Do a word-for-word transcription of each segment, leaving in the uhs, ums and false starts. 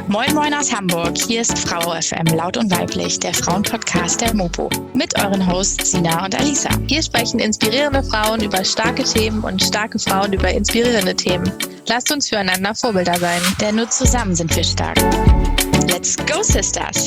Moin Moin aus Hamburg, hier ist Frau F M, laut und weiblich, der Frauenpodcast der Mopo. Mit euren Hosts Sina und Alisa. Hier sprechen inspirierende Frauen über starke Themen und starke Frauen über inspirierende Themen. Lasst uns füreinander Vorbilder sein. Denn nur zusammen sind wir stark. Let's go, Sisters!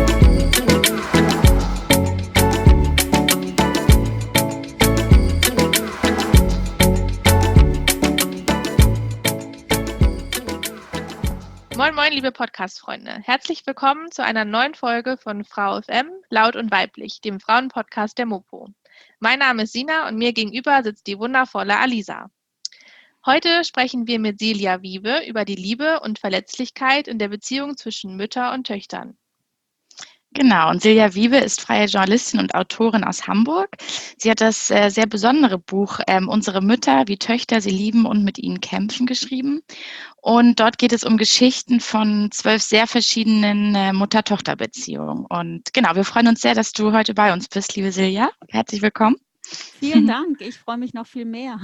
Moin Moin, liebe Podcast-Freunde. Herzlich willkommen zu einer neuen Folge von Frau F M, laut und weiblich, dem Frauenpodcast der Mopo. Mein Name ist Sina und mir gegenüber sitzt die wundervolle Alisa. Heute sprechen wir mit Silja Wiebe über die Liebe und Verletzlichkeit in der Beziehung zwischen Mütter und Töchtern. Genau, und Silja Wiebe ist freie Journalistin und Autorin aus Hamburg. Sie hat das äh, sehr besondere Buch ähm, Unsere Mütter, wie Töchter sie lieben und mit ihnen kämpfen geschrieben. Und dort geht es um Geschichten von zwölf sehr verschiedenen äh, Mutter-Tochter-Beziehungen. Und genau, wir freuen uns sehr, dass du heute bei uns bist, liebe Silja. Herzlich willkommen. Vielen Dank, ich freue mich noch viel mehr.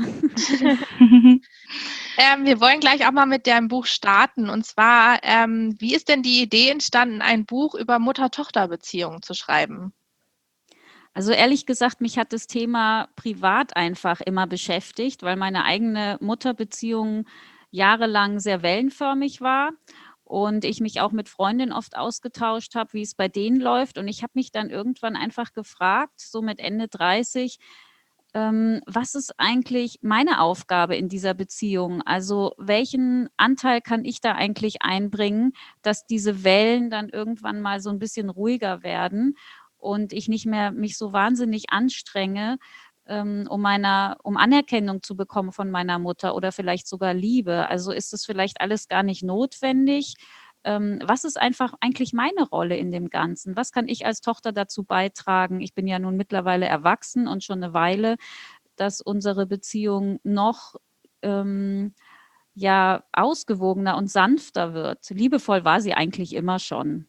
ähm, wir wollen gleich auch mal mit deinem Buch starten. Und zwar, ähm, wie ist denn die Idee entstanden, ein Buch über Mutter-Tochter-Beziehungen zu schreiben? Also ehrlich gesagt, mich hat das Thema privat einfach immer beschäftigt, weil meine eigene Mutterbeziehung jahrelang sehr wellenförmig war und ich mich auch mit Freundinnen oft ausgetauscht habe, wie es bei denen läuft. Und ich habe mich dann irgendwann einfach gefragt, so mit Ende dreißig, ähm, was ist eigentlich meine Aufgabe in dieser Beziehung? Also welchen Anteil kann ich da eigentlich einbringen, dass diese Wellen dann irgendwann mal so ein bisschen ruhiger werden und ich nicht mehr mich so wahnsinnig anstrenge, ähm, um meiner, um Anerkennung zu bekommen von meiner Mutter oder vielleicht sogar Liebe. Also ist es vielleicht alles gar nicht notwendig? Ähm, was ist einfach eigentlich meine Rolle in dem Ganzen? Was kann ich als Tochter dazu beitragen? Ich bin ja nun mittlerweile erwachsen und schon eine Weile, dass unsere Beziehung noch ähm, ja ausgewogener und sanfter wird. Liebevoll war sie eigentlich immer schon.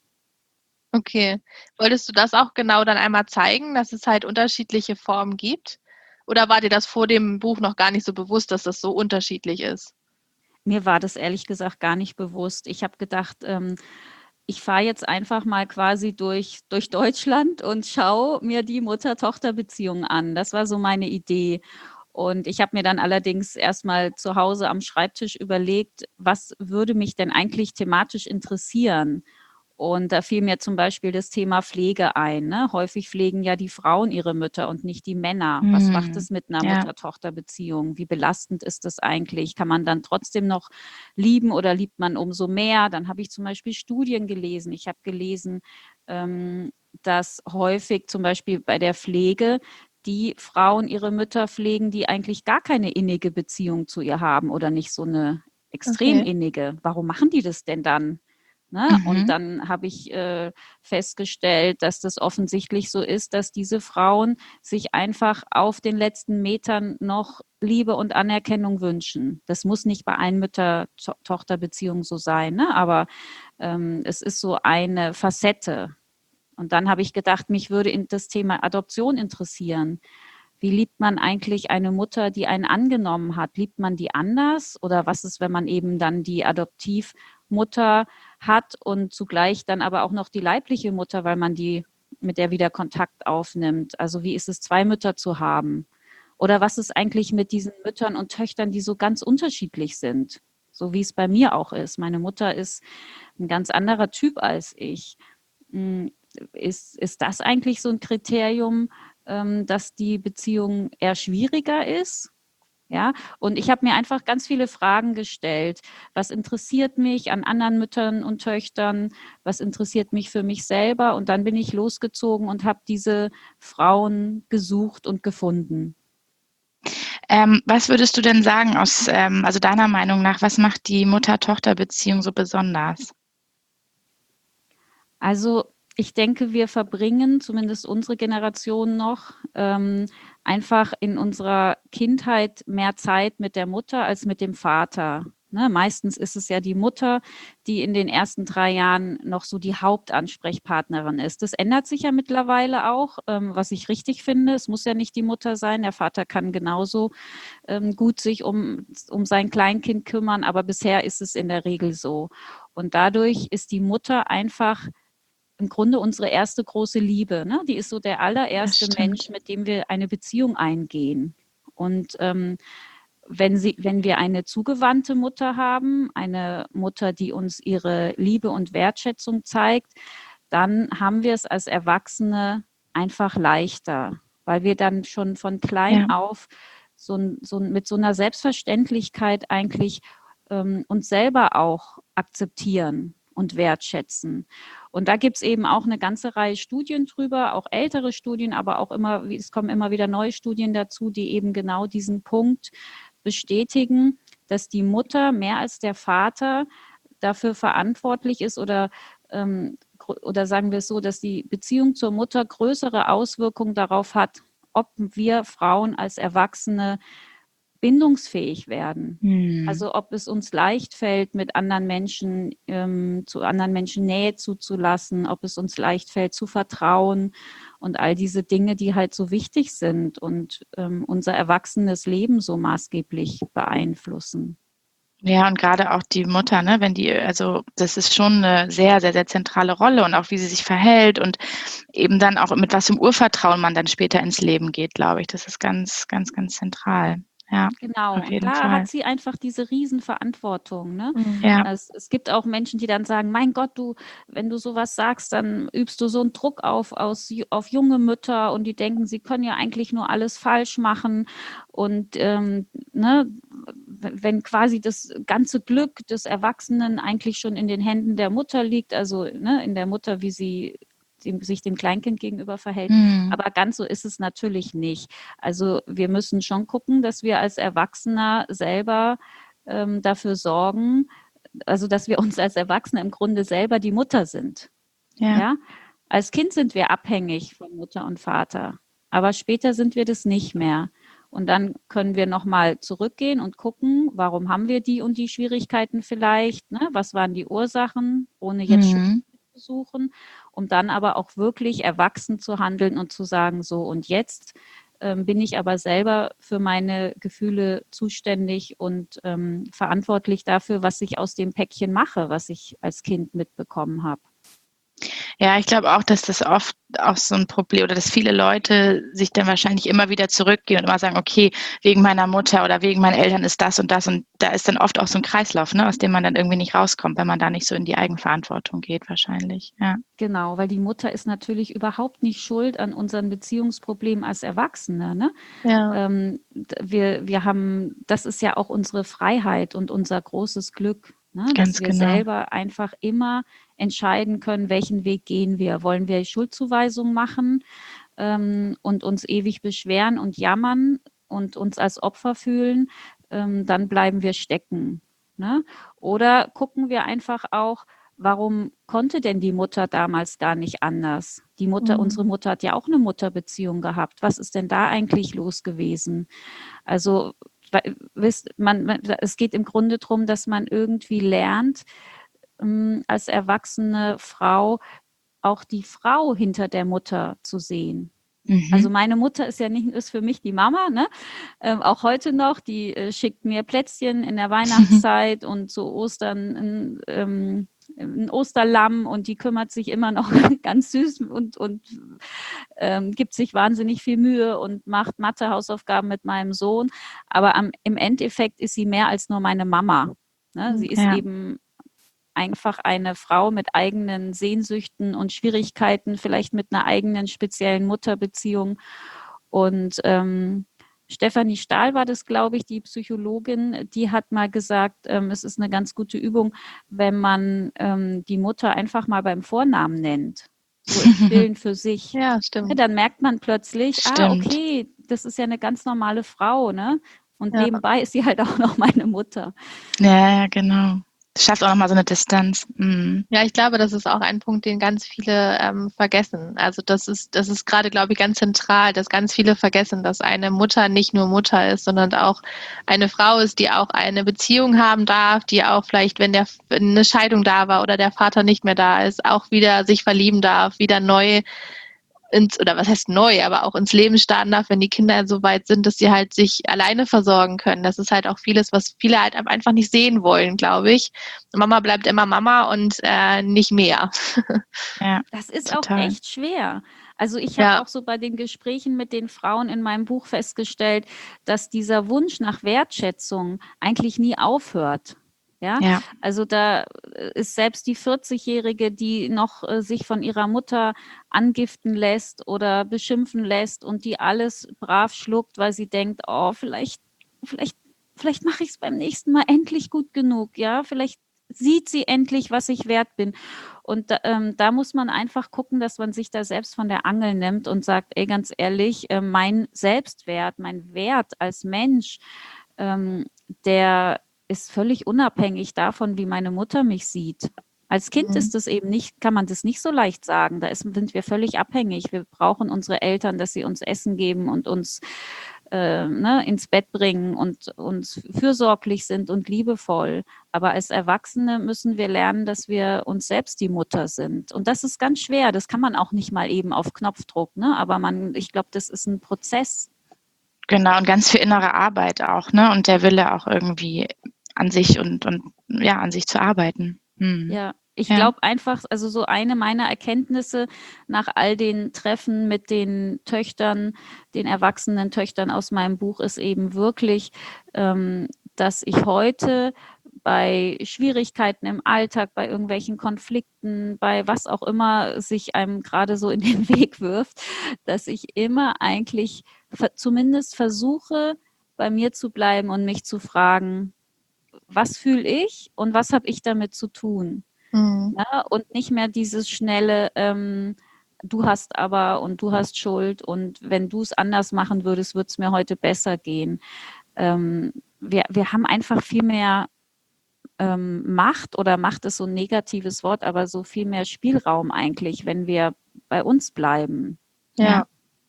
Okay. Wolltest du das auch genau dann einmal zeigen, dass es halt unterschiedliche Formen gibt? Oder war dir das vor dem Buch noch gar nicht so bewusst, dass das so unterschiedlich ist? Mir war das ehrlich gesagt gar nicht bewusst. Ich habe gedacht, ähm, ich fahre jetzt einfach mal quasi durch, durch Deutschland und schaue mir die Mutter-Tochter-Beziehung an. Das war so meine Idee. Und ich habe mir dann allerdings erstmal zu Hause am Schreibtisch überlegt, was würde mich denn eigentlich thematisch interessieren? Und da fiel mir zum Beispiel das Thema Pflege ein. Ne? Häufig pflegen ja die Frauen ihre Mütter und nicht die Männer. Was macht Hm, es mit einer ja. Mutter-Tochter-Beziehung? Wie belastend ist das eigentlich? Kann man dann trotzdem noch lieben oder liebt man umso mehr? Dann habe ich zum Beispiel Studien gelesen. Ich habe gelesen, ähm, dass häufig zum Beispiel bei der Pflege die Frauen ihre Mütter pflegen, die eigentlich gar keine innige Beziehung zu ihr haben oder nicht so eine extrem Okay. innige. Warum machen die das denn dann? Ne? Und Mhm. dann habe ich äh, festgestellt, dass das offensichtlich so ist, dass diese Frauen sich einfach auf den letzten Metern noch Liebe und Anerkennung wünschen. Das muss nicht bei allen Mütter-Tochter-Beziehungen so sein, ne? Aber ähm, es ist so eine Facette. Und dann habe ich gedacht, mich würde in das Thema Adoption interessieren. Wie liebt man eigentlich eine Mutter, die einen angenommen hat? Liebt man die anders? Oder was ist, wenn man eben dann die Adoptivmutter hat und zugleich dann aber auch noch die leibliche Mutter, weil man die mit der wieder Kontakt aufnimmt? Also wie ist es, zwei Mütter zu haben? Oder was ist eigentlich mit diesen Müttern und Töchtern, die so ganz unterschiedlich sind? So wie es bei mir auch ist. Meine Mutter ist ein ganz anderer Typ als ich. Ist, ist das eigentlich so ein Kriterium, ähm, dass die Beziehung eher schwieriger ist? Ja, und ich habe mir einfach ganz viele Fragen gestellt. Was interessiert mich an anderen Müttern und Töchtern? Was interessiert mich für mich selber? Und dann bin ich losgezogen und habe diese Frauen gesucht und gefunden. Ähm, was würdest du denn sagen aus, ähm, also deiner Meinung nach, was macht die Mutter-Tochter-Beziehung so besonders? Also ich denke, wir verbringen, zumindest unsere Generation noch, ähm, einfach in unserer Kindheit mehr Zeit mit der Mutter als mit dem Vater. Ne, meistens ist es ja die Mutter, die in den ersten drei Jahren noch so die Hauptansprechpartnerin ist. Das ändert sich ja mittlerweile auch, ähm, was ich richtig finde. Es muss ja nicht die Mutter sein. Der Vater kann genauso ähm, gut sich um, um sein Kleinkind kümmern, aber bisher ist es in der Regel so. Und dadurch ist die Mutter einfach im Grunde unsere erste große Liebe. Ne? Die ist so der allererste Mensch, mit dem wir eine Beziehung eingehen. Und ähm, Wenn, sie, wenn wir eine zugewandte Mutter haben, eine Mutter, die uns ihre Liebe und Wertschätzung zeigt, dann haben wir es als Erwachsene einfach leichter, weil wir dann schon von klein Ja. auf so, so mit so einer Selbstverständlichkeit eigentlich ähm, uns selber auch akzeptieren und wertschätzen. Und da gibt es eben auch eine ganze Reihe Studien drüber, auch ältere Studien, aber auch immer, es kommen immer wieder neue Studien dazu, die eben genau diesen Punkt bestätigen, dass die Mutter mehr als der Vater dafür verantwortlich ist oder, ähm, oder sagen wir es so, dass die Beziehung zur Mutter größere Auswirkungen darauf hat, ob wir Frauen als Erwachsene bindungsfähig werden. Hm. Also ob es uns leicht fällt, mit anderen Menschen, ähm, zu anderen Menschen Nähe zuzulassen, ob es uns leicht fällt, zu vertrauen und all diese Dinge, die halt so wichtig sind und ähm, unser erwachsenes Leben so maßgeblich beeinflussen. Ja, und gerade auch die Mutter, ne, wenn die, also das ist schon eine sehr, sehr, sehr zentrale Rolle und auch wie sie sich verhält und eben dann auch mit was für einem Urvertrauen man dann später ins Leben geht, glaube ich. Das ist ganz, ganz, ganz zentral. Ja, Genau, auf und jeden da Fall. hat sie einfach diese Riesenverantwortung. Ne? Mhm. Ja, Es, es gibt auch Menschen, die dann sagen, mein Gott, du, wenn du sowas sagst, dann übst du so einen Druck auf, aus, auf junge Mütter und die denken, sie können ja eigentlich nur alles falsch machen. Und ähm, ne, wenn quasi das ganze Glück des Erwachsenen eigentlich schon in den Händen der Mutter liegt, also ne, in der Mutter, wie sie dem, sich dem Kleinkind gegenüber verhält. hm. Aber ganz so ist es natürlich nicht. Also wir müssen schon gucken, dass wir als Erwachsener selber ähm, dafür sorgen, also dass wir uns als Erwachsene im Grunde selber die Mutter sind. Ja. Ja? Als Kind sind wir abhängig von Mutter und Vater, aber später sind wir das nicht mehr. Und dann können wir nochmal zurückgehen und gucken, warum haben wir die und die Schwierigkeiten vielleicht, ne? Was waren die Ursachen, ohne jetzt Schuld Mhm. zu suchen, um dann aber auch wirklich erwachsen zu handeln und zu sagen, so und jetzt ähm, bin ich aber selber für meine Gefühle zuständig und ähm, verantwortlich dafür, was ich aus dem Päckchen mache, was ich als Kind mitbekommen habe. Ja, ich glaube auch, dass das oft auch so ein Problem oder dass viele Leute sich dann wahrscheinlich immer wieder zurückgehen und immer sagen, okay, wegen meiner Mutter oder wegen meinen Eltern ist das und das und da ist dann oft auch so ein Kreislauf, ne, aus dem man dann irgendwie nicht rauskommt, wenn man da nicht so in die Eigenverantwortung geht wahrscheinlich, ja. Genau, weil die Mutter ist natürlich überhaupt nicht schuld an unseren Beziehungsproblemen als Erwachsene. Ne? Ja. Ähm, wir, wir haben, das ist ja auch unsere Freiheit und unser großes Glück, ne? Ganz Dass wir genau. selber einfach immer entscheiden können, welchen Weg gehen wir. Wollen wir Schuldzuweisung machen ähm, und uns ewig beschweren und jammern und uns als Opfer fühlen, ähm, dann bleiben wir stecken. Ne? Oder gucken wir einfach auch, warum konnte denn die Mutter damals gar nicht anders? Die Mutter, Mhm. unsere Mutter hat ja auch eine Mutterbeziehung gehabt. Was ist denn da eigentlich los gewesen? Also, wisst man, es geht im Grunde darum, dass man irgendwie lernt, ähm, als erwachsene Frau auch die Frau hinter der Mutter zu sehen. Mhm. Also meine Mutter ist ja nicht, ist für mich die Mama, ne? Ähm, auch heute noch, die äh, schickt mir Plätzchen in der Weihnachtszeit und zu Ostern ein, ähm, ein Osterlamm und die kümmert sich immer noch ganz süß und, und ähm, gibt sich wahnsinnig viel Mühe und macht Mathe-Hausaufgaben mit meinem Sohn. Aber am, im Endeffekt ist sie mehr als nur meine Mama. Ne? Sie ist Ja. eben einfach eine Frau mit eigenen Sehnsüchten und Schwierigkeiten, vielleicht mit einer eigenen speziellen Mutterbeziehung. Und ähm, Stefanie Stahl war das, glaube ich, die Psychologin, die hat mal gesagt, ähm, es ist eine ganz gute Übung, wenn man ähm, die Mutter einfach mal beim Vornamen nennt, so im Stillen für sich. Ja, Ja, stimmt. dann merkt man plötzlich, ah, Stimmt. okay, das ist ja eine ganz normale Frau, ne? Und Ja. nebenbei ist sie halt auch noch meine Mutter. Ja, ja, genau. Das schafft auch nochmal so eine Distanz. Mhm. Ja, ich glaube, das ist auch ein Punkt, den ganz viele ähm, vergessen. Also das ist, das ist gerade, glaube ich, ganz zentral, dass ganz viele vergessen, dass eine Mutter nicht nur Mutter ist, sondern auch eine Frau ist, die auch eine Beziehung haben darf, die auch vielleicht, wenn der wenn eine Scheidung da war oder der Vater nicht mehr da ist, auch wieder sich verlieben darf, wieder neu ins, oder was heißt neu, aber auch ins Leben starten darf, wenn die Kinder so weit sind, dass sie halt sich alleine versorgen können. Das ist halt auch vieles, was viele halt einfach nicht sehen wollen, glaube ich. Mama bleibt immer Mama und äh, nicht mehr. Ja, Das ist total. auch echt schwer. Also ich habe Ja. auch so bei den Gesprächen mit den Frauen in meinem Buch festgestellt, dass dieser Wunsch nach Wertschätzung eigentlich nie aufhört. Ja, Ja, also da äh, ist selbst die vierzig-Jährige, die noch äh, sich von ihrer Mutter angiften lässt oder beschimpfen lässt und die alles brav schluckt, weil sie denkt, oh, vielleicht, vielleicht, vielleicht mache ich es beim nächsten Mal endlich gut genug. Ja, vielleicht sieht sie endlich, was ich wert bin. Und da, ähm, da muss man einfach gucken, dass man sich da selbst von der Angel nimmt und sagt, ey, ganz ehrlich, äh, mein Selbstwert, mein Wert als Mensch, ähm, der ist völlig unabhängig davon, wie meine Mutter mich sieht. Als Kind Mhm. ist das eben nicht, kann man das nicht so leicht sagen. Da ist, sind wir völlig abhängig. Wir brauchen unsere Eltern, dass sie uns Essen geben und uns äh, ne, ins Bett bringen und uns fürsorglich sind und liebevoll. Aber als Erwachsene müssen wir lernen, dass wir uns selbst die Mutter sind. Und das ist ganz schwer. Das kann man auch nicht mal eben auf Knopfdruck. Ne? Aber man, ich glaube, das ist ein Prozess. genau. Und ganz viel innere Arbeit auch, ne? Und der Wille auch irgendwie an sich und, und ja, an sich zu arbeiten. Mhm. Ja, ich Ja. glaube einfach, also so eine meiner Erkenntnisse nach all den Treffen mit den Töchtern, den erwachsenen Töchtern aus meinem Buch ist eben wirklich, ähm, dass ich heute bei Schwierigkeiten im Alltag, bei irgendwelchen Konflikten, bei was auch immer sich einem gerade so in den Weg wirft, dass ich immer eigentlich ver- zumindest versuche, bei mir zu bleiben und mich zu fragen, was fühle ich und was habe ich damit zu tun? Mhm. Ja, und nicht mehr dieses schnelle, ähm, du hast aber und du hast Schuld und wenn du es anders machen würdest, würde es mir heute besser gehen. Ähm, wir, wir haben einfach viel mehr ähm, Macht oder Macht ist so ein negatives Wort, aber so viel mehr Spielraum eigentlich, wenn wir bei uns bleiben. Ja. Ja.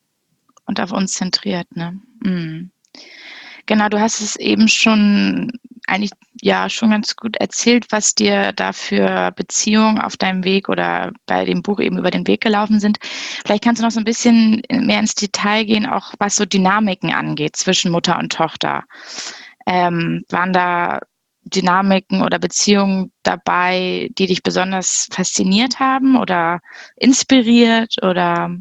Und auf uns zentriert, ne? Mhm. Genau, du hast es eben schon eigentlich ja schon ganz gut erzählt, was dir da für Beziehungen auf deinem Weg oder bei dem Buch eben über den Weg gelaufen sind. Vielleicht kannst du noch so ein bisschen mehr ins Detail gehen, auch was so Dynamiken angeht zwischen Mutter und Tochter. Ähm, waren da Dynamiken oder Beziehungen dabei, die dich besonders fasziniert haben oder inspiriert oder?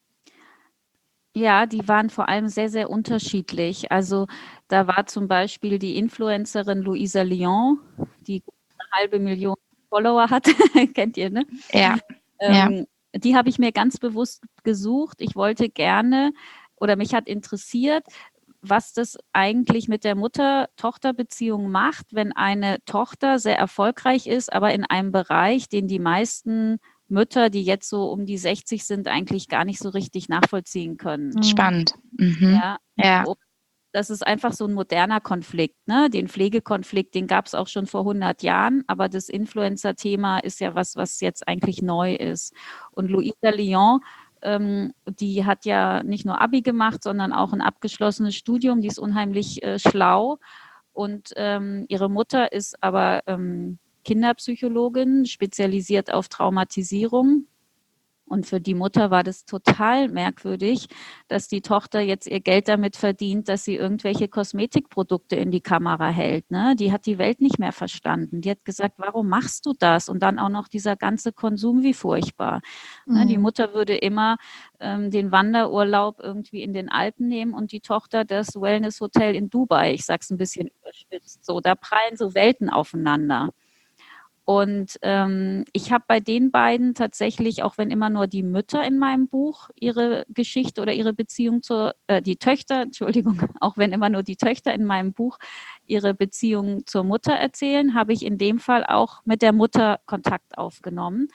Ja, die waren vor allem sehr, sehr unterschiedlich. Also da war zum Beispiel die Influencerin Louisa Lyon, die eine halbe Million Follower hat, kennt ihr, ne? Ja, ja, Ähm, die habe ich mir ganz bewusst gesucht. Ich wollte gerne oder mich hat interessiert, was das eigentlich mit der Mutter-Tochter-Beziehung macht, wenn eine Tochter sehr erfolgreich ist, aber in einem Bereich, den die meisten Mütter, die jetzt so um die sechzig sind, eigentlich gar nicht so richtig nachvollziehen können. spannend. Mhm. Ja, Ja, ob- das ist einfach so ein moderner Konflikt, ne? Den Pflegekonflikt, den gab es auch schon vor hundert Jahren, aber das Influencer-Thema ist ja was, was jetzt eigentlich neu ist. Und Louisa Lyon, ähm, die hat ja nicht nur Abi gemacht, sondern auch ein abgeschlossenes Studium. Die ist unheimlich äh, schlau und ähm, ihre Mutter ist aber ähm, Kinderpsychologin, spezialisiert auf Traumatisierung. Und für die Mutter war das total merkwürdig, dass die Tochter jetzt ihr Geld damit verdient, dass sie irgendwelche Kosmetikprodukte in die Kamera hält. Ne? Die hat die Welt nicht mehr verstanden. Die hat gesagt, warum machst du das? Und dann auch noch dieser ganze Konsum, wie furchtbar. Ne? Die Mhm. Mutter würde immer ähm, den Wanderurlaub irgendwie in den Alpen nehmen und die Tochter das Wellness-Hotel in Dubai. Ich sage es ein bisschen überspitzt. So, da prallen so Welten aufeinander. Und ähm, ich habe bei den beiden tatsächlich, auch wenn immer nur die Mütter in meinem Buch ihre Geschichte oder ihre Beziehung zur, äh, die Töchter, Entschuldigung, auch wenn immer nur die Töchter in meinem Buch ihre Beziehung zur Mutter erzählen, habe ich in dem Fall auch mit der Mutter Kontakt aufgenommen,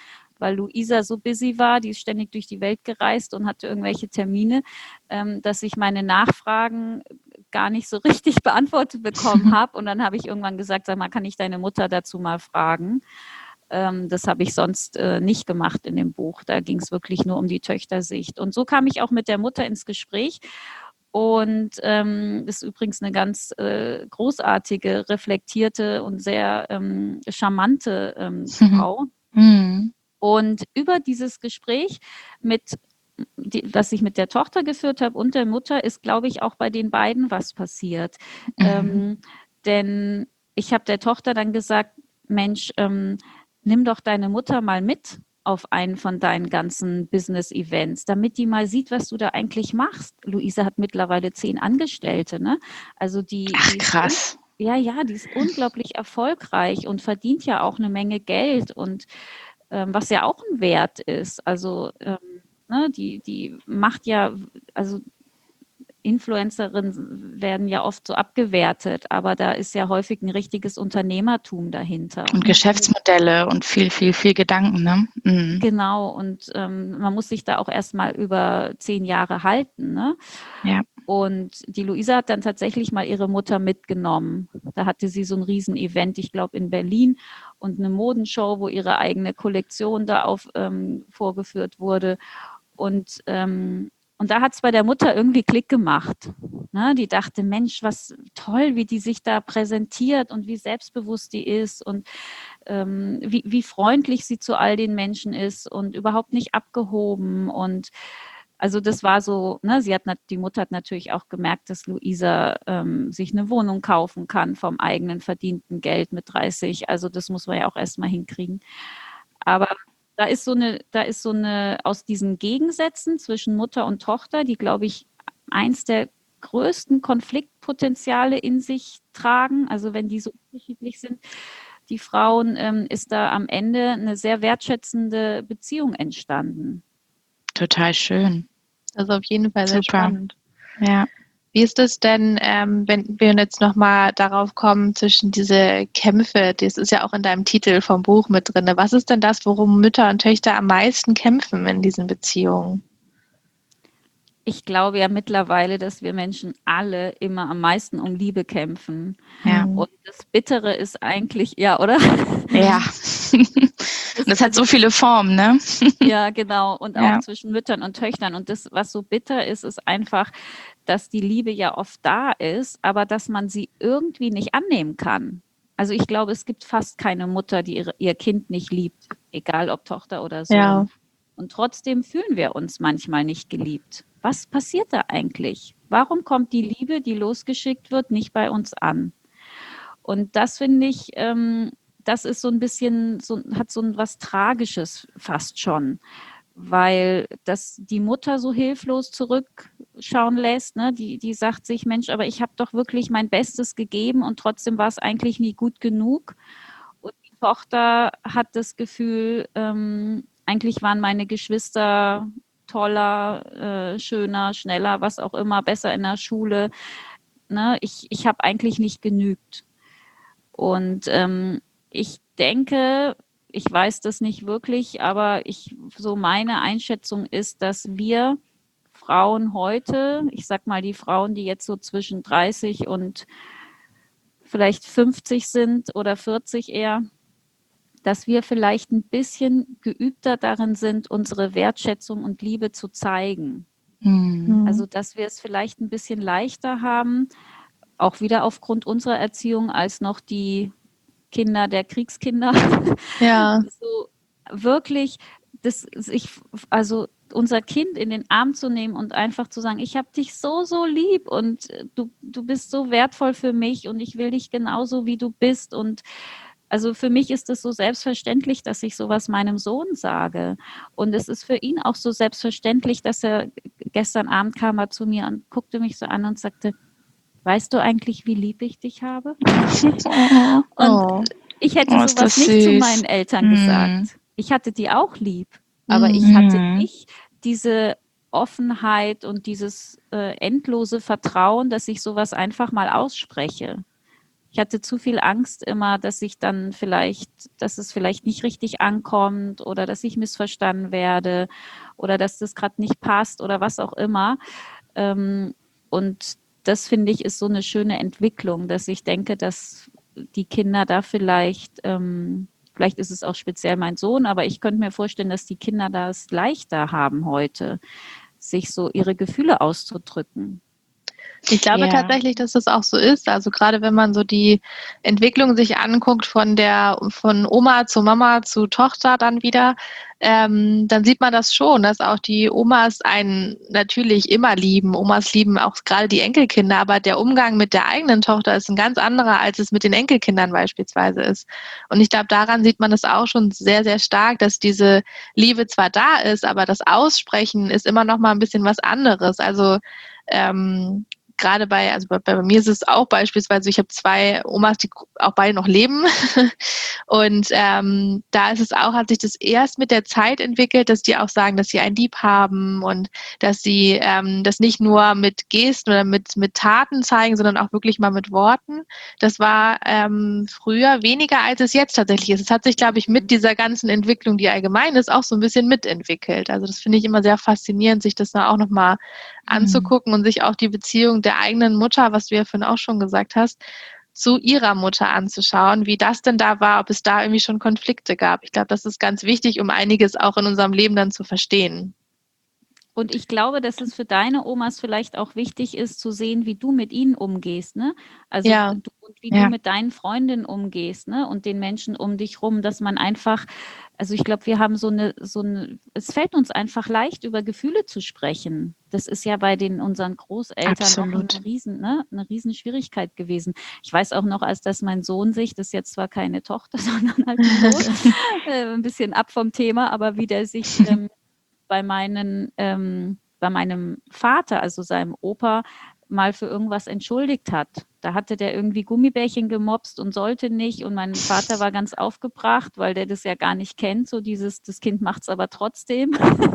weil Luisa so busy war, die ist ständig durch die Welt gereist und hatte irgendwelche Termine, ähm, dass ich meine Nachfragen gar nicht so richtig beantwortet bekommen habe. Und dann habe ich irgendwann gesagt, sag mal, kann ich deine Mutter dazu mal fragen? Ähm, das habe ich sonst äh, nicht gemacht in dem Buch. Da ging es wirklich nur um die Töchtersicht. Und so kam ich auch mit der Mutter ins Gespräch. Und ähm, ist übrigens eine ganz äh, großartige, reflektierte und sehr ähm, charmante ähm, Frau. Mhm. Und über dieses Gespräch mit die, das ich mit der Tochter geführt habe und der Mutter, ist, glaube ich, auch bei den beiden was passiert. Mhm. Ähm, denn ich habe der Tochter dann gesagt, Mensch, ähm, nimm doch deine Mutter mal mit auf einen von deinen ganzen Business-Events, damit die mal sieht, was du da eigentlich machst. Luisa hat mittlerweile zehn Angestellte, ne? Also die, Ach, die ist krass. ja, ja, die ist unglaublich erfolgreich und verdient ja auch eine Menge Geld und ähm, was ja auch ein Wert ist. Also ähm, ne, die, die macht ja, also Influencerinnen werden ja oft so abgewertet, aber da ist ja häufig ein richtiges Unternehmertum dahinter. Und Geschäftsmodelle und viel, viel, viel Gedanken, ne? Mhm. Genau, und ähm, man muss sich da auch erstmal über zehn Jahre halten, ne? Ja. Und die Luisa hat dann tatsächlich mal ihre Mutter mitgenommen. Da hatte sie so ein Riesen-Event, ich glaube in Berlin, und eine Modenshow, wo ihre eigene Kollektion da auf ähm, vorgeführt wurde. Und, ähm, und da hat es bei der Mutter irgendwie Klick gemacht. Ne? Die dachte, Mensch, was toll, wie die sich da präsentiert und wie selbstbewusst die ist und ähm, wie, wie freundlich sie zu all den Menschen ist und überhaupt nicht abgehoben. Und also das war so, ne, sie hat, die Mutter hat natürlich auch gemerkt, dass Luisa ähm, sich eine Wohnung kaufen kann vom eigenen verdienten Geld mit dreißig. Also das muss man ja auch erstmal hinkriegen. Aber da ist so eine, da ist so eine, aus diesen Gegensätzen zwischen Mutter und Tochter, die, glaube ich, eins der größten Konfliktpotenziale in sich tragen. Also wenn die so unterschiedlich sind, die Frauen, ähm, ist da am Ende eine sehr wertschätzende Beziehung entstanden. Total schön. Das ist auf jeden Fall sehr Super. spannend. Ja. Wie ist es denn, ähm, wenn wir jetzt nochmal darauf kommen, zwischen diese Kämpfe, das ist ja auch in deinem Titel vom Buch mit drin. Was ist denn das, worum Mütter und Töchter am meisten kämpfen in diesen Beziehungen? Ich glaube ja mittlerweile, dass wir Menschen alle immer am meisten um Liebe kämpfen. Ja. Und das Bittere ist eigentlich, ja, oder? Ja. Und das hat so viele Formen, ne? Ja, genau. Und Ja. auch zwischen Müttern und Töchtern. Und das, was so bitter ist, ist einfach, dass die Liebe ja oft da ist, aber dass man sie irgendwie nicht annehmen kann. Also ich glaube, es gibt fast keine Mutter, die ihre, ihr Kind nicht liebt, egal ob Tochter oder Sohn. Ja. Und trotzdem fühlen wir uns manchmal nicht geliebt. Was passiert da eigentlich? Warum kommt die Liebe, die losgeschickt wird, nicht bei uns an? Und das finde ich, ähm, das ist so ein bisschen, so, hat so ein was Tragisches fast schon, weil das die Mutter so hilflos zurückschauen lässt, ne? Die, die sagt sich, Mensch, aber ich habe doch wirklich mein Bestes gegeben und trotzdem war es eigentlich nie gut genug. Und die Tochter hat das Gefühl, ähm, eigentlich waren meine Geschwister toller, äh, schöner, schneller, was auch immer, besser in der Schule. Ne? Ich, ich habe eigentlich nicht genügt. Und ähm, ich denke, ich weiß das nicht wirklich, aber ich, so meine Einschätzung ist, dass wir Frauen heute, ich sag mal die Frauen, die jetzt so zwischen dreißig und vielleicht fünfzig sind oder vierzig eher, dass wir vielleicht ein bisschen geübter darin sind, unsere Wertschätzung und Liebe zu zeigen. Mhm. Also, dass wir es vielleicht ein bisschen leichter haben, auch wieder aufgrund unserer Erziehung, als noch die Kinder der Kriegskinder. Ja. So wirklich, das sich, also unser Kind in den Arm zu nehmen und einfach zu sagen, ich habe dich so, so lieb und du, du bist so wertvoll für mich und ich will dich genauso, wie du bist. Und also für mich ist es so selbstverständlich, dass ich sowas meinem Sohn sage. Und es ist für ihn auch so selbstverständlich, dass er gestern Abend kam er zu mir und guckte mich so an und sagte, weißt du eigentlich, wie lieb ich dich habe? Und Oh. ich hätte Oh, ist sowas das nicht zu süß. meinen Eltern Mhm. gesagt. Ich hatte die auch lieb, aber Mhm. ich hatte Mhm. nicht diese Offenheit und dieses äh, endlose Vertrauen, dass ich sowas einfach mal ausspreche. ich hatte zu viel Angst immer, dass ich dann vielleicht, dass es vielleicht nicht richtig ankommt oder dass ich missverstanden werde oder dass das gerade nicht passt oder was auch immer. Ähm, und das finde ich ist so eine schöne Entwicklung, dass ich denke, dass die Kinder da vielleicht, ähm, vielleicht ist es auch speziell mein Sohn, aber ich könnte mir vorstellen, dass die Kinder das leichter haben heute, sich so ihre Gefühle auszudrücken. Ich glaube Ja. tatsächlich, dass das auch so ist. Also gerade wenn man so die Entwicklung sich anguckt von der von Oma zu Mama zu Tochter dann wieder, ähm, dann sieht man das schon, dass auch die Omas einen natürlich immer lieben. Omas lieben auch gerade die Enkelkinder, aber der Umgang mit der eigenen Tochter ist ein ganz anderer, als es mit den Enkelkindern beispielsweise ist. Und ich glaube, daran sieht man das auch schon sehr, sehr stark, dass diese Liebe zwar da ist, aber das Aussprechen ist immer noch mal ein bisschen was anderes. Also ähm, gerade bei, also bei, bei mir ist es auch beispielsweise, ich habe zwei Omas, die auch beide noch leben. Und ähm, da ist es auch, hat sich das erst mit der Zeit entwickelt, dass die auch sagen, dass sie einen lieb haben und dass sie ähm, das nicht nur mit Gesten oder mit, mit Taten zeigen, sondern auch wirklich mal mit Worten. Das war ähm, früher weniger, als es jetzt tatsächlich ist. Es hat sich, glaube ich, mit dieser ganzen Entwicklung, die allgemein ist, auch so ein bisschen mitentwickelt. Also das finde ich immer sehr faszinierend, sich das da auch nochmal anzugucken und sich auch die Beziehung der eigenen Mutter, was du ja vorhin auch schon gesagt hast, zu ihrer Mutter anzuschauen, wie das denn da war, ob es da irgendwie schon Konflikte gab. Ich glaube, das ist ganz wichtig, um einiges auch in unserem Leben dann zu verstehen. Und ich glaube, dass es für deine Omas vielleicht auch wichtig ist, zu sehen, wie du mit ihnen umgehst, ne? Also Ja. du, und wie Ja. du mit deinen Freundinnen umgehst, ne? Und den Menschen um dich rum, dass man einfach, also ich glaube, wir haben so eine, so eine, es fällt uns einfach leicht, über Gefühle zu sprechen. Das ist ja bei den unseren Großeltern auch Absolut. eine riesen, ne, eine riesen Schwierigkeit gewesen. Ich weiß auch noch, als dass mein Sohn sich, das ist jetzt zwar keine Tochter, sondern halt ein Sohn, äh, ein bisschen ab vom Thema, aber wie der sich ähm, bei meinen, ähm, bei meinem Vater, also seinem Opa, mal für irgendwas entschuldigt hat. Da hatte der irgendwie Gummibärchen gemopst und sollte nicht. Und mein Vater war ganz aufgebracht, weil der das ja gar nicht kennt. So dieses, das Kind macht es aber trotzdem.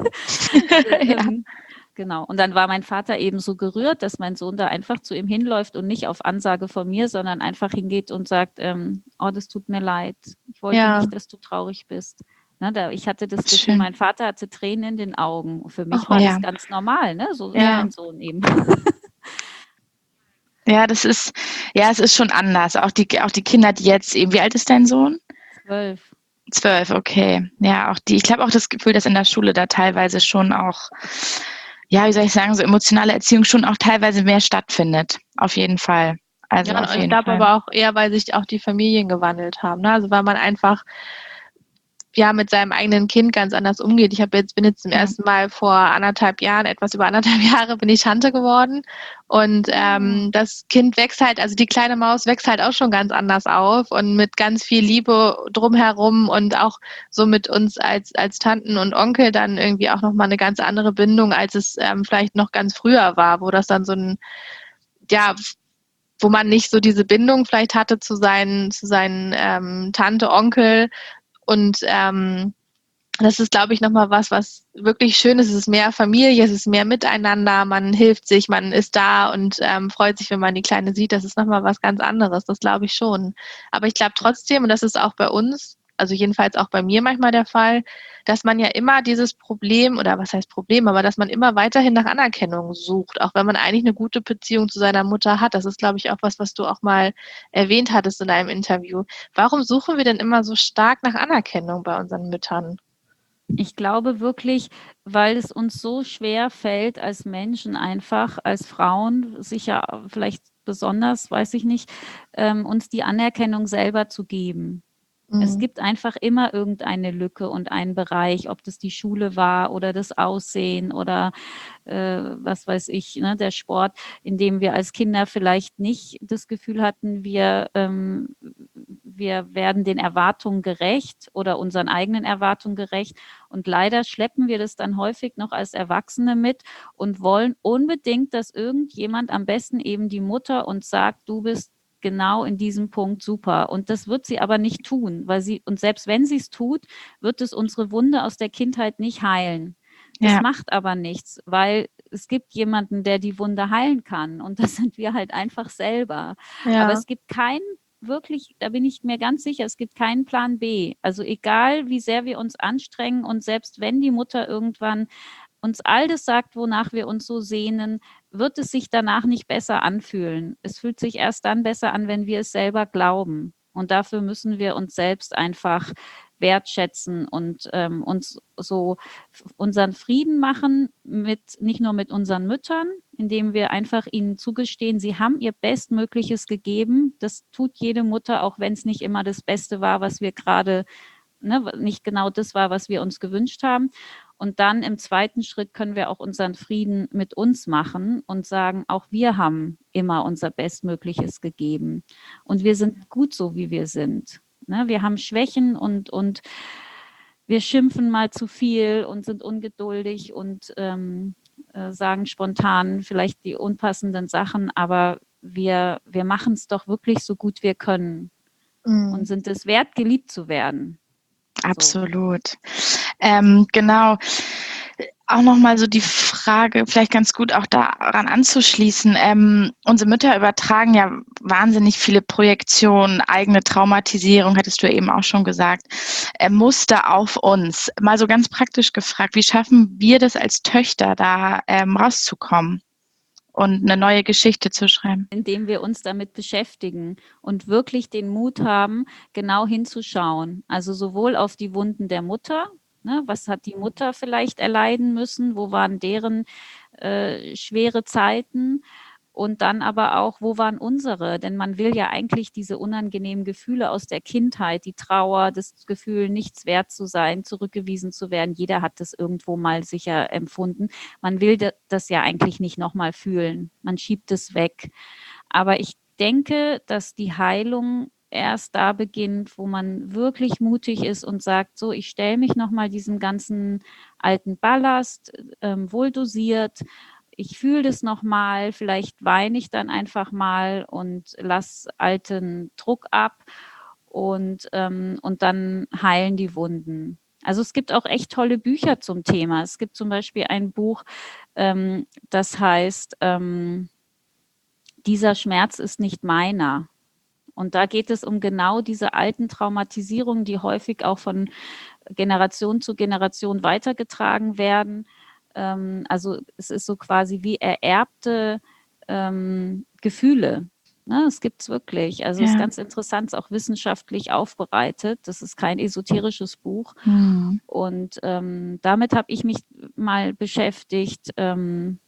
Ja. ähm, genau. Und dann war mein Vater eben so gerührt, dass mein Sohn da einfach zu ihm hinläuft und nicht auf Ansage von mir, sondern einfach hingeht und sagt, ähm, oh, das tut mir leid. Ich wollte Ja. nicht, dass du traurig bist. Ne, da, ich hatte das Gefühl, Schön. mein Vater hatte Tränen in den Augen. Und für mich Ach, war ja. das ganz normal, ne? So wie Ja. mein Sohn eben. Ja, das ist, ja, es ist schon anders. Auch die, auch die Kinder, die jetzt eben, wie alt ist dein Sohn? Zwölf. Zwölf, okay. Ja, auch die, ich habe auch das Gefühl, dass in der Schule da teilweise schon auch, ja, wie soll ich sagen, so emotionale Erziehung schon auch teilweise mehr stattfindet. Auf jeden Fall. Also Ja, auf und ich jeden glaube Fall. aber auch eher, weil sich auch die Familien gewandelt haben. Ne? Also weil man einfach ja mit seinem eigenen Kind ganz anders umgeht. Ich habe jetzt bin jetzt zum Ja. ersten Mal vor anderthalb Jahren, etwas über anderthalb Jahre, bin ich Tante geworden. Und ähm, das Kind wächst halt, also die kleine Maus wächst halt auch schon ganz anders auf und mit ganz viel Liebe drumherum und auch so mit uns als, als Tanten und Onkel dann irgendwie auch nochmal eine ganz andere Bindung, als es ähm, vielleicht noch ganz früher war, wo das dann so ein, ja, wo man nicht so diese Bindung vielleicht hatte zu seinen, zu seinen ähm, Tante, Onkel. Und ähm, das ist, glaube ich, nochmal was, was wirklich schön ist. Es ist mehr Familie, es ist mehr Miteinander, man hilft sich, man ist da und ähm, freut sich, wenn man die Kleine sieht. Das ist nochmal was ganz anderes, das glaube ich schon. Aber ich glaube trotzdem, und das ist auch bei uns, also jedenfalls auch bei mir manchmal der Fall, dass man ja immer dieses Problem, oder was heißt Problem, aber dass man immer weiterhin nach Anerkennung sucht, auch wenn man eigentlich eine gute Beziehung zu seiner Mutter hat. Das ist, glaube ich, auch was, was du auch mal erwähnt hattest in einem Interview. Warum suchen wir denn immer so stark nach Anerkennung bei unseren Müttern? Ich glaube wirklich, weil es uns so schwer fällt, als Menschen einfach, als Frauen, sicher vielleicht besonders, weiß ich nicht, ähm, uns die Anerkennung selber zu geben. Es Mhm. gibt einfach immer irgendeine Lücke und einen Bereich, ob das die Schule war oder das Aussehen oder äh, was weiß ich, ne, der Sport, in dem wir als Kinder vielleicht nicht das Gefühl hatten, wir, ähm, wir werden den Erwartungen gerecht oder unseren eigenen Erwartungen gerecht. Und leider schleppen wir das dann häufig noch als Erwachsene mit und wollen unbedingt, dass irgendjemand, am besten eben die Mutter, uns sagt, du bist genau in diesem Punkt super. Und das wird sie aber nicht tun, weil sie, und selbst wenn sie es tut, wird es unsere Wunde aus der Kindheit nicht heilen. Das Ja. macht aber nichts, weil es gibt jemanden, der die Wunde heilen kann. Und das sind wir halt einfach selber. Ja. Aber es gibt keinen wirklich, da bin ich mir ganz sicher, es gibt keinen Plan B. Also egal, wie sehr wir uns anstrengen und selbst wenn die Mutter irgendwann uns all das sagt, wonach wir uns so sehnen, wird es sich danach nicht besser anfühlen. Es fühlt sich erst dann besser an, wenn wir es selber glauben. Und dafür müssen wir uns selbst einfach wertschätzen und ähm, uns so unseren Frieden machen mit, nicht nur mit unseren Müttern, indem wir einfach ihnen zugestehen, sie haben ihr Bestmögliches gegeben. Das tut jede Mutter, auch wenn es nicht immer das Beste war, was wir gerade, ne, nicht genau das war, was wir uns gewünscht haben. Und dann im zweiten Schritt können wir auch unseren Frieden mit uns machen und sagen, auch wir haben immer unser Bestmögliches gegeben. Und wir sind gut so, wie wir sind. Ne? Wir haben Schwächen und, und wir schimpfen mal zu viel und sind ungeduldig und ähm, äh, sagen spontan vielleicht die unpassenden Sachen, aber wir, wir machen es doch wirklich so gut wir können mhm. und sind es wert, geliebt zu werden. Absolut. So. Ähm, genau. Auch nochmal so die Frage, vielleicht ganz gut auch daran anzuschließen. Ähm, unsere Mütter übertragen ja wahnsinnig viele Projektionen, eigene Traumatisierung, hattest du ja eben auch schon gesagt, äh, Muster auf uns. Mal so ganz praktisch gefragt, wie schaffen wir das als Töchter, da ähm, rauszukommen und eine neue Geschichte zu schreiben? Indem wir uns damit beschäftigen und wirklich den Mut haben, genau hinzuschauen. Also sowohl auf die Wunden der Mutter, ne, was hat die Mutter vielleicht erleiden müssen, wo waren deren äh, schwere Zeiten und dann aber auch, wo waren unsere? Denn man will ja eigentlich diese unangenehmen Gefühle aus der Kindheit, die Trauer, das Gefühl, nichts wert zu sein, zurückgewiesen zu werden. Jeder hat das irgendwo mal sicher empfunden. Man will das ja eigentlich nicht nochmal fühlen. Man schiebt es weg. Aber ich denke, dass die Heilung erst da beginnt, wo man wirklich mutig ist und sagt, so, ich stelle mich nochmal diesem ganzen alten Ballast, ähm, wohl dosiert, ich fühle das nochmal, vielleicht weine ich dann einfach mal und lasse alten Druck ab und, ähm, und dann heilen die Wunden. Also es gibt auch echt tolle Bücher zum Thema. Es gibt zum Beispiel ein Buch, ähm, das heißt, ähm, dieser Schmerz ist nicht meiner. Und da geht es um genau diese alten Traumatisierungen, die häufig auch von Generation zu Generation weitergetragen werden. Ähm, also es ist so quasi wie ererbte ähm, Gefühle. Ne, das gibt es wirklich. Also es ja. ist ganz interessant, auch wissenschaftlich aufbereitet. Das ist kein esoterisches Buch. Mhm. Und ähm, damit habe ich mich mal beschäftigt. Ähm,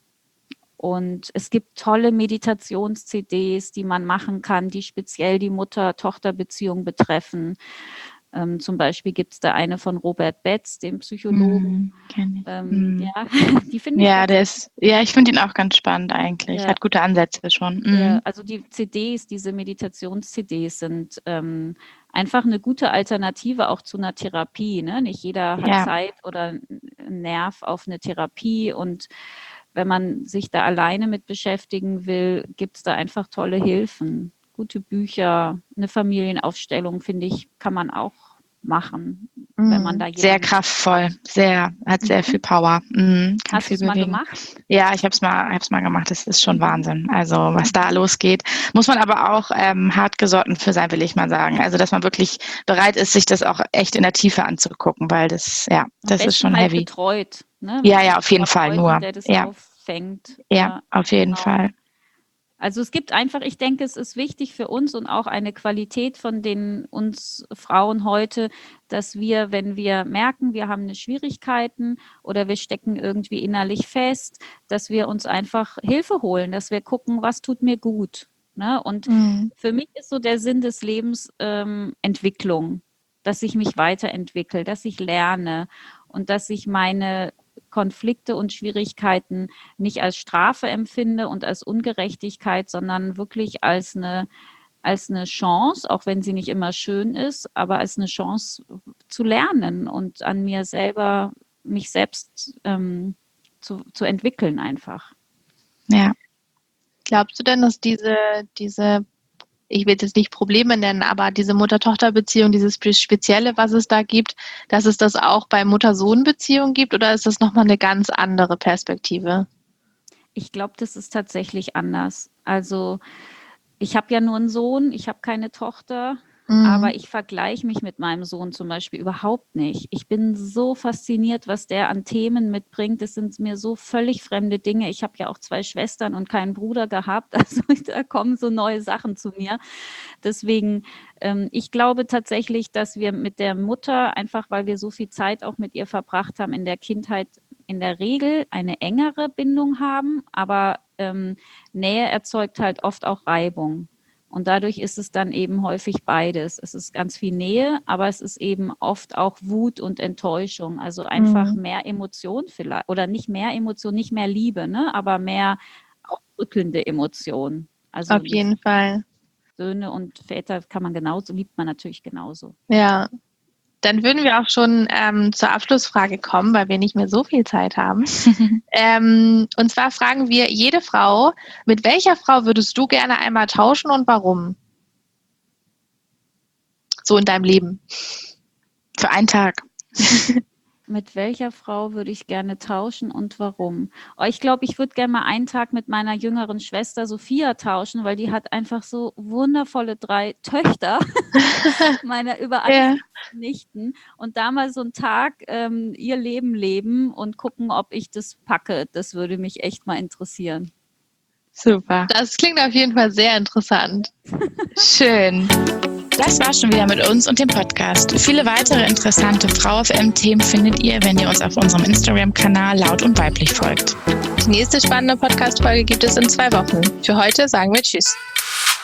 Und es gibt tolle Meditations-C Ds, die man machen kann, die speziell die Mutter-Tochter-Beziehung betreffen. Ähm, zum Beispiel gibt es da eine von Robert Betz, dem Psychologen. Mm, ähm, mm. Ja, die finde ich. Ja, der ist, ja, ich finde ihn auch ganz spannend eigentlich. Ja. Hat gute Ansätze schon. Mm. Ja, also die C Ds, diese Meditations-C Ds sind ähm, einfach eine gute Alternative auch zu einer Therapie. Ne? Nicht jeder hat ja. Zeit oder einen Nerv auf eine Therapie und wenn man sich da alleine mit beschäftigen will, gibt es da einfach tolle Hilfen. Gute Bücher, eine Familienaufstellung, finde ich, kann man auch machen. Mm, wenn man da sehr kraftvoll, sehr, hat sehr mhm. viel Power. Mm, Hast du es mal gemacht? Ja, ich habe es mal, hab's mal gemacht. Das ist schon mhm. Wahnsinn. Also was da losgeht, muss man aber auch ähm, hartgesotten für sein, will ich mal sagen. Also dass man wirklich bereit ist, sich das auch echt in der Tiefe anzugucken, weil das, ja, das ist schon halt heavy. Betreut. Ne? Ja, ja, auf jeden Fall nur. Der das ja. auffängt. Ja, ja, auf jeden genau. Fall. Also es gibt einfach, ich denke, es ist wichtig für uns und auch eine Qualität von den uns Frauen heute, dass wir, wenn wir merken, wir haben eine Schwierigkeiten oder wir stecken irgendwie innerlich fest, dass wir uns einfach Hilfe holen, dass wir gucken, was tut mir gut. Ne? Und mhm. für mich ist so der Sinn des Lebens ähm, Entwicklung, dass ich mich weiterentwickle, dass ich lerne und dass ich meine Konflikte und Schwierigkeiten nicht als Strafe empfinde und als Ungerechtigkeit, sondern wirklich als eine, als eine Chance, auch wenn sie nicht immer schön ist, aber als eine Chance zu lernen und an mir selber, mich selbst ähm, zu, zu entwickeln einfach. Ja. Glaubst du denn, dass diese, diese ich will jetzt nicht Probleme nennen, aber diese Mutter-Tochter-Beziehung, dieses Spezielle, was es da gibt, dass es das auch bei Mutter-Sohn-Beziehungen gibt oder ist das nochmal eine ganz andere Perspektive? Ich glaube, das ist tatsächlich anders. Also ich habe ja nur einen Sohn, ich habe keine Tochter. Mhm. Aber ich vergleiche mich mit meinem Sohn zum Beispiel überhaupt nicht. Ich bin so fasziniert, was der an Themen mitbringt. Das sind mir so völlig fremde Dinge. Ich habe ja auch zwei Schwestern und keinen Bruder gehabt. Also da kommen so neue Sachen zu mir. Deswegen, ähm, ich glaube tatsächlich, dass wir mit der Mutter, einfach weil wir so viel Zeit auch mit ihr verbracht haben, in der Kindheit in der Regel eine engere Bindung haben. Aber ähm, Nähe erzeugt halt oft auch Reibung. Und dadurch ist es dann eben häufig beides. Es ist ganz viel Nähe, aber es ist eben oft auch Wut und Enttäuschung. Also einfach Mhm. mehr Emotion vielleicht. Oder nicht mehr Emotion, nicht mehr Liebe, ne? Aber mehr auch rückende Emotion. Also Auf jeden Fall. Söhne und Väter kann man genauso, liebt man natürlich genauso. Ja. Dann würden wir auch schon ähm, zur Abschlussfrage kommen, weil wir nicht mehr so viel Zeit haben. ähm, und zwar fragen wir jede Frau, mit welcher Frau würdest du gerne einmal tauschen und warum? So in deinem Leben. Für einen Tag. Mit welcher Frau würde ich gerne tauschen und warum? Oh, ich glaube, ich würde gerne mal einen Tag mit meiner jüngeren Schwester Sophia tauschen, weil die hat einfach so wundervolle drei Töchter, meine über alles Ja. Nichten. Und da mal so einen Tag ähm, ihr Leben leben und gucken, ob ich das packe. Das würde mich echt mal interessieren. Super. Das klingt auf jeden Fall sehr interessant. Schön. Das war schon wieder mit uns und dem Podcast. Viele weitere interessante Frau F M-Themen findet ihr, wenn ihr uns auf unserem Instagram-Kanal Laut und Weiblich folgt. Die nächste spannende Podcast-Folge gibt es in zwei Wochen. Für heute sagen wir Tschüss.